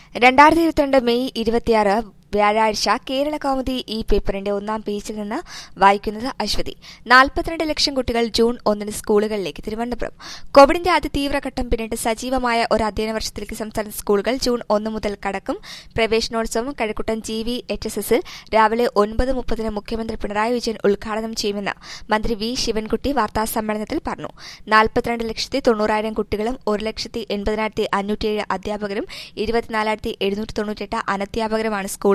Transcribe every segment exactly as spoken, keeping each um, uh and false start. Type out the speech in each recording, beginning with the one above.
രണ്ടായിരത്തി ഇരുപത്തിരണ്ട് മെയ് ഇരുപത്തിയാറ് വ്യാഴാഴ്ച കേരള കൗമുദി ഈ പേപ്പറിന്റെ ഒന്നാം പേജിൽ നിന്ന് വായിക്കുന്നത് അശ്വതി. നാൽപ്പത്തിരണ്ട് ലക്ഷം കുട്ടികൾ ജൂൺ ഒന്നിന് സ്കൂളുകളിലേക്ക്. തിരുവനന്തപുരം. കോവിഡിന്റെ അതിതീവ്രഘട്ടം പിന്നിട്ട് സജീവമായ ഒരു അധ്യയന വർഷത്തിലേക്ക് സംസ്ഥാന സ്കൂളുകൾ ജൂൺ ഒന്ന് മുതൽ കടക്കും. പ്രവേശനോത്സവം Kazhakkoottam G V H S എസിൽ രാവിലെ ഒൻപത് മുപ്പതിന് മുഖ്യമന്ത്രി പിണറായി വിജയൻ ഉദ്ഘാടനം ചെയ്യുമെന്ന് മന്ത്രി വി ശിവൻകുട്ടി വാർത്താസമ്മേളനത്തിൽ പറഞ്ഞു. നാൽപ്പത്തിരണ്ട് ലക്ഷത്തി തൊണ്ണൂറായിരം കുട്ടികളും ഒരു ലക്ഷത്തി എൺപതിനായിരത്തി അഞ്ഞൂറ്റിയേഴ് അധ്യാപകരും ഇരുപത്തിനാലായിരത്തി എഴുന്നൂറ്റി തൊണ്ണൂറ്റെട്ട് അനധ്യാപകരുമാണ് സ്കൂളുകളിലെത്തുന്നത്.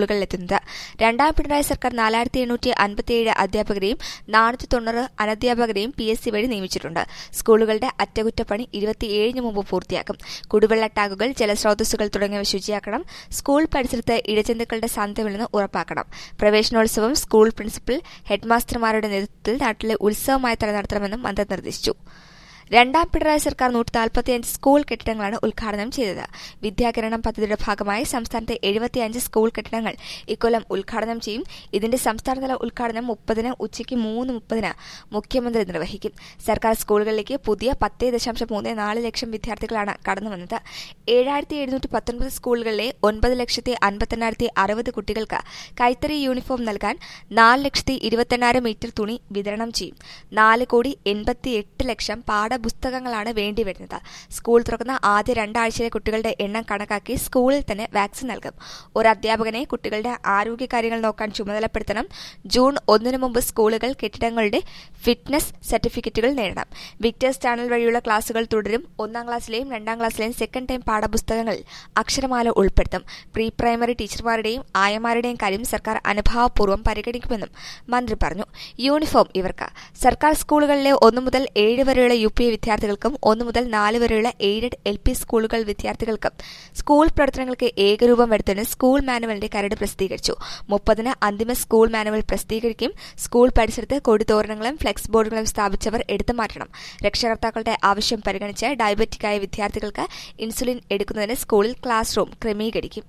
രണ്ടാം പിണറായി സർക്കാർ നാലായിരത്തി എണ്ണൂറ്റി അൻപത്തിയേഴ് അധ്യാപകരെയും നാനൂറ്റി തൊണ്ണൂറ് അനധ്യാപകരെയും പി എസ് സി വഴി നിയമിച്ചിട്ടുണ്ട്. സ്കൂളുകളുടെ അറ്റകുറ്റപ്പണി ഇരുപത്തിയേഴിന് മുമ്പ് പൂർത്തിയാക്കും. കുടിവെള്ള ടാങ്കുകൾ, ജലസ്രോതസ്സുകൾ തുടങ്ങിയവ ശുചിയാക്കണം. സ്കൂൾ പരിസരത്ത് ഇഴജന്തുക്കളുടെ സാന്നിധ്യമില്ലെന്ന് ഉറപ്പാക്കണം. പ്രവേശനോത്സവം സ്കൂൾ പ്രിൻസിപ്പൽ, ഹെഡ്മാസ്റ്റർമാരുടെ നേതൃത്വത്തിൽ നാട്ടിലെ ഉത്സവമായി തന്നെ നടത്തണമെന്നും മന്ത്രി നിർദ്ദേശിച്ചു. രണ്ടാം പിണറായി സർക്കാർ നൂറ്റി നാൽപ്പത്തിയഞ്ച് സ്കൂൾ കെട്ടിടങ്ങളാണ് ഉദ്ഘാടനം ചെയ്തത്. വിദ്യാകിരണം പദ്ധതിയുടെ ഭാഗമായി സംസ്ഥാനത്തെ എഴുപത്തിയഞ്ച് സ്കൂൾ കെട്ടിടങ്ങൾ ഇക്കൊല്ലം ഉദ്ഘാടനം ചെയ്യും. ഇതിന്റെ സംസ്ഥാനതല ഉദ്ഘാടനം മുപ്പതിന് ഉച്ചയ്ക്ക് മൂന്ന് മുപ്പതിന് മുഖ്യമന്ത്രി നിർവഹിക്കും. സർക്കാർ സ്കൂളുകളിലേക്ക് പുതിയ പത്ത് ദശാംശം മൂന്ന് നാല് ലക്ഷം വിദ്യാർത്ഥികളാണ് കടന്നുവന്നത്. ഏഴായിരത്തി എഴുന്നൂറ്റി പത്തൊൻപത് സ്കൂളുകളിലെ ഒൻപത് ലക്ഷത്തി അൻപത്തെണ്ണായിരത്തി അറുപത് കുട്ടികൾക്ക് കൈത്തറി യൂണിഫോം നൽകാൻ നാല് ലക്ഷത്തി ഇരുപത്തെണ്ണായിരം മീറ്റർ തുണി വിതരണം ചെയ്യും. നാല് കോടി എൺപത്തി എട്ട് ലക്ഷം പാഠ പുസ്തകങ്ങളാണ് വേണ്ടിവരുന്നത്. സ്കൂൾ തുറക്കുന്ന ആദ്യ രണ്ടാഴ്ചയിലെ കുട്ടികളുടെ എണ്ണം കണക്കാക്കി സ്കൂളിൽ തന്നെ വാക്സിൻ നൽകും. ഒരു അധ്യാപകനെ കുട്ടികളുടെ ആരോഗ്യകാര്യങ്ങൾ നോക്കാൻ ചുമതലപ്പെടുത്തണം. ജൂൺ ഒന്നിന് മുമ്പ് സ്കൂളുകൾ കെട്ടിടങ്ങളുടെ ഫിറ്റ്നസ് സർട്ടിഫിക്കറ്റുകൾ നേടണം. വിക്ടേഴ്സ് ചാനൽ വഴിയുള്ള ക്ലാസുകൾ തുടരും. ഒന്നാം ക്ലാസ്സിലെയും രണ്ടാം ക്ലാസ്സിലെയും സെക്കൻഡ് ടൈം പാഠപുസ്തകങ്ങളിൽ അക്ഷരമാല ഉൾപ്പെടുത്തും. പ്രീ പ്രൈമറി ടീച്ചർമാരുടെയും ആയമാരുടെയും കാര്യം സർക്കാർ അനുഭാവപൂർവ്വം പരിഗണിക്കുമെന്നും മന്ത്രി പറഞ്ഞു. യൂണിഫോം ഇവർക്ക്. സർക്കാർ സ്കൂളുകളിലെ ഒന്നു മുതൽ ഏഴ് വരെയുള്ള യു പി വിദ്യാർത്ഥികൾക്കും ഒന്നു മുതൽ നാല് വരെയുള്ള എയ്ഡഡ് എൽ പി സ്കൂളുകൾ വിദ്യാർത്ഥികൾക്കും സ്കൂൾ പ്രവർത്തനങ്ങൾക്ക് ഏകരൂപം വരുത്തുന്ന സ്കൂൾ മാനുവലിന്റെ കരട് പ്രസിദ്ധീകരിച്ചു. മുപ്പതിന് അന്തിമ സ്കൂൾ മാനുവൽ പ്രസിദ്ധീകരിക്കും. സ്കൂൾ പരിസരത്ത് കൊടിതോരണങ്ങളും ഫ്ലെക്സ് ബോർഡുകളും സ്ഥാപിച്ചവർ എടുത്തുമാറ്റണം. രക്ഷകർത്താക്കളുടെ ആവശ്യം പരിഗണിച്ച് ഡയബറ്റിക്കായ വിദ്യാർത്ഥികൾക്ക് ഇൻസുലിൻ എടുക്കുന്നതിന് സ്കൂളിൽ ക്ലാസ് റൂം ക്രമീകരിക്കും.